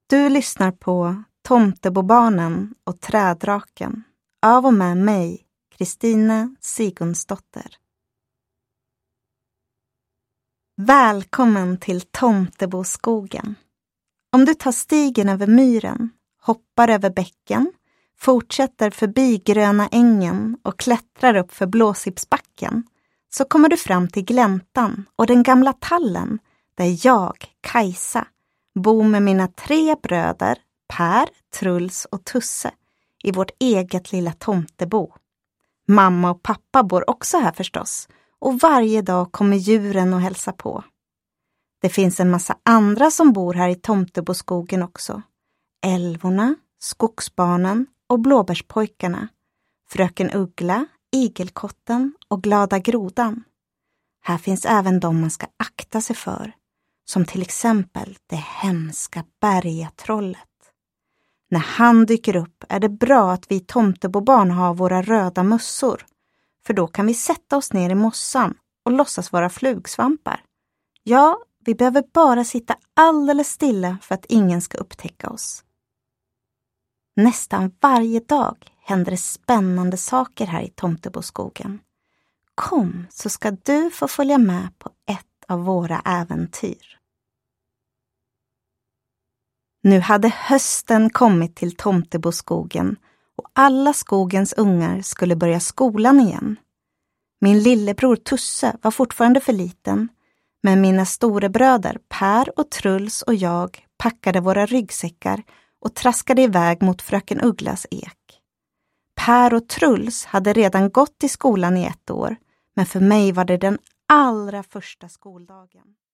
Du lyssnar på Tomtebobarnen och trädraken av och med mig, Kristina Sigurdsdotter. Välkommen till Tomteboskogen. Om du tar stigen över myren, hoppar över bäcken, fortsätter förbi gröna ängen och klättrar upp för Blåsipsbacken, så kommer du fram till gläntan och den gamla tallen där jag, Kajsa, bor med mina 3 bröder, Per, Truls och Tusse, i vårt eget lilla tomtebo. Mamma och pappa bor också här förstås, och varje dag kommer djuren och hälsa på. Det finns en massa andra som bor här i Tomteboskogen också. Älvorna, skogsbarnen och blåbärspojkarna, fröken Uggla, igelkotten och glada grodan. Här finns även de man ska akta sig för, som till exempel det hemska bergatrollet. När han dyker upp är det bra att vi tomtebobarn har våra röda mössor, för då kan vi sätta oss ner i mossan och låtsas vara flugsvampar. Ja, vi behöver bara sitta alldeles stilla för att ingen ska upptäcka oss. Nästan varje dag händer det spännande saker här i Tomteboskogen. Kom, så ska du få följa med på ett av våra äventyr. Nu hade hösten kommit till Tomteboskogen och alla skogens ungar skulle börja skolan igen. Min lillebror Tusse var fortfarande för liten, men mina storebröder Per och Truls och jag packade våra ryggsäckar och traskade iväg mot fröken Ugglas ek. Per och Truls hade redan gått i skolan i 1 år, men för mig var det den allra första skoldagen.